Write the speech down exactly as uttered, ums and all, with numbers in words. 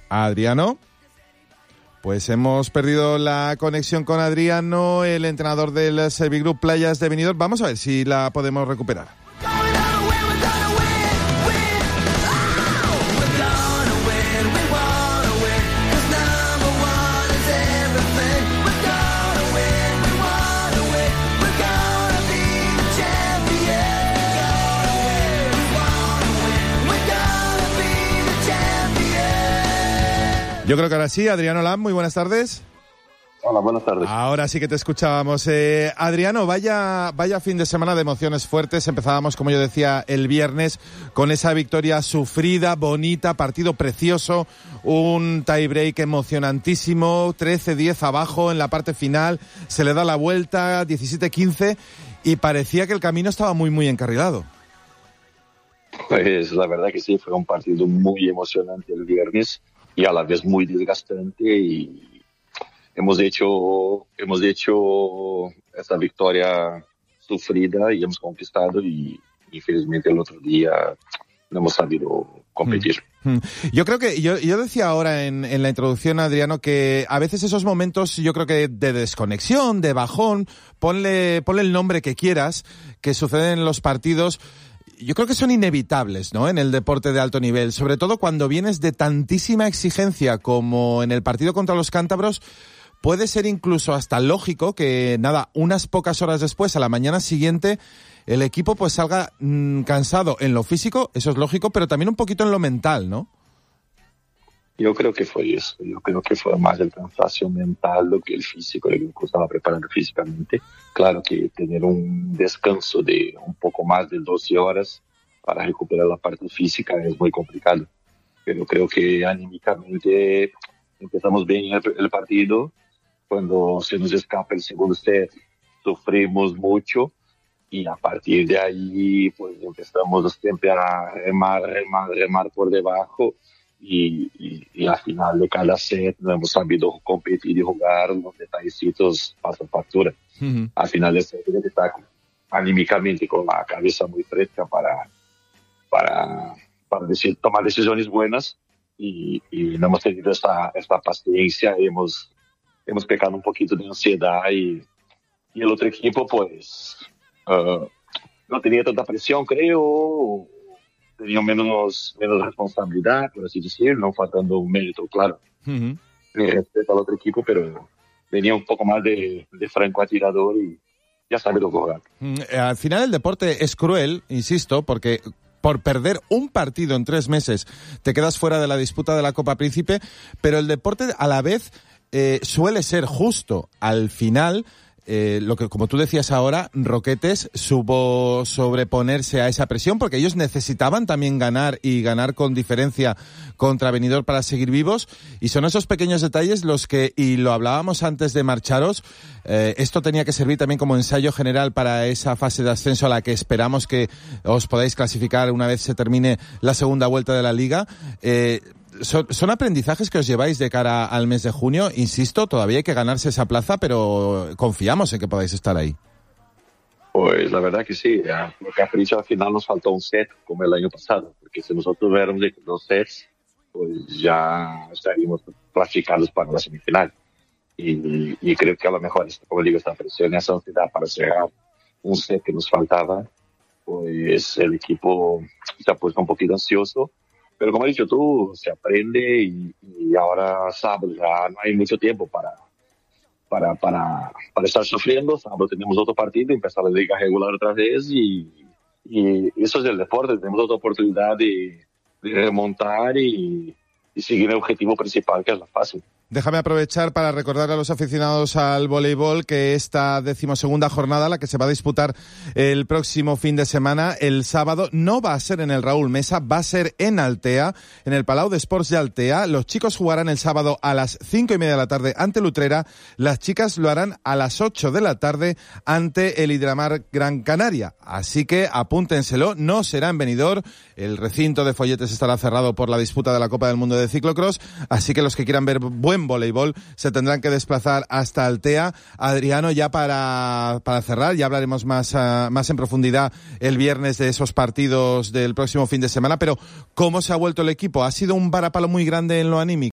Adriano. Pues hemos perdido la conexión con Adriano, el entrenador del Servigroup Playas de Benidorm. Vamos a ver si la podemos recuperar. Yo creo que ahora sí. Adriano Lam, muy buenas tardes. Hola, buenas tardes. Ahora sí que te escuchábamos. Eh, Adriano, vaya, vaya fin de semana de emociones fuertes. Empezábamos, como yo decía, el viernes con esa victoria sufrida, bonita, partido precioso, un tiebreak emocionantísimo, trece diez abajo en la parte final, se le da la vuelta, diecisiete quince, y parecía que el camino estaba muy, muy encarrilado. Pues la verdad que sí, fue un partido muy emocionante el viernes y a la vez muy desgastante, y hemos hecho hemos hecho esta victoria sufrida y hemos conquistado, y infelizmente el otro día no hemos sabido competir. Mm. Mm. Yo creo que, yo, yo decía ahora en, en la introducción, Adriano, que a veces esos momentos, yo creo que de desconexión, de bajón, ponle, ponle el nombre que quieras, que suceden en los partidos, yo creo que son inevitables, ¿no?, en el deporte de alto nivel, sobre todo cuando vienes de tantísima exigencia como en el partido contra los cántabros. Puede ser incluso hasta lógico que, nada, unas pocas horas después, a la mañana siguiente, el equipo pues salga mmm, cansado en lo físico, eso es lógico, pero también un poquito en lo mental, ¿no? Yo creo que fue eso, yo creo que fue más el cansancio mental lo que el físico, el equipo estaba preparando físicamente. Claro que tener un descanso de un poco más de doce horas para recuperar la parte física es muy complicado, pero creo que anímicamente empezamos bien el, el partido. Cuando se nos escapa el segundo set, sufrimos mucho, y a partir de ahí pues empezamos siempre a remar, remar, remar por debajo, y, y, y al final de cada set no hemos sabido competir y jugar, los detallecitos pasan factura. Uh-huh. Al final de set hay que estar anímicamente con la cabeza muy fresca para, para, para decir, tomar decisiones buenas, y, y no hemos tenido esta, esta paciencia, hemos, hemos pecado un poquito de ansiedad, y, y el otro equipo pues uh, no tenía tanta presión, creo, tenía menos, menos responsabilidad, por así decir, no faltando un mérito, claro, uh-huh, respecto al otro equipo, pero venía un poco más de, de franco atirador y ya sabe lo que jugar. Uh, al final el deporte es cruel, insisto, porque por perder un partido en tres meses te quedas fuera de la disputa de la Copa Príncipe, pero el deporte a la vez eh, suele ser justo. Al final, eh, lo que, como tú decías ahora, Roquetes supo sobreponerse a esa presión, porque ellos necesitaban también ganar, y ganar con diferencia contra Benidorm para seguir vivos, y son esos pequeños detalles los que, y lo hablábamos antes de marcharos, eh, esto tenía que servir también como ensayo general para esa fase de ascenso a la que esperamos que os podáis clasificar una vez se termine la segunda vuelta de la Liga. Eh, Son, son aprendizajes que os lleváis de cara al mes de junio. Insisto, todavía hay que ganarse esa plaza, pero confiamos en que podáis estar ahí. Pues la verdad que sí. Ya, lo que has dicho, al final nos faltó un set como el año pasado, porque si nosotros hubiéramos de dos sets, pues ya estaríamos clasificados para la semifinal. Y, y creo que a lo mejor, como digo, esta presión y esa ansiedad para cerrar un set que nos faltaba, pues el equipo se ha puesto un poquito ansioso. Pero como has dicho tú, se aprende, y, y ahora sábado ya no hay mucho tiempo para, para, para, para estar sufriendo. Sábado tenemos otro partido, empezar la liga regular otra vez, y, y eso es el deporte. Tenemos otra oportunidad de, de remontar y, y seguir el objetivo principal, que es la fase. Déjame aprovechar para recordar a los aficionados al voleibol que esta decimosegunda jornada, la que se va a disputar el próximo fin de semana, el sábado, no va a ser en el Raúl Mesa, va a ser en Altea, en el Palau de Esports de Altea. Los chicos jugarán el sábado a las cinco y media de la tarde ante Lutrera, las chicas lo harán a las ocho de la tarde ante el Hidramar Gran Canaria. Así que apúntenselo, no será en Benidorm, el recinto de Folletes estará cerrado por la disputa de la Copa del Mundo de Ciclocross, así que los que quieran ver buen voleibol se tendrán que desplazar hasta Altea. Adriano, ya para, para cerrar, ya hablaremos más, uh, más en profundidad el viernes de esos partidos del próximo fin de semana, pero ¿cómo se ha vuelto el equipo? ¿Ha sido un varapalo muy grande en lo anímico?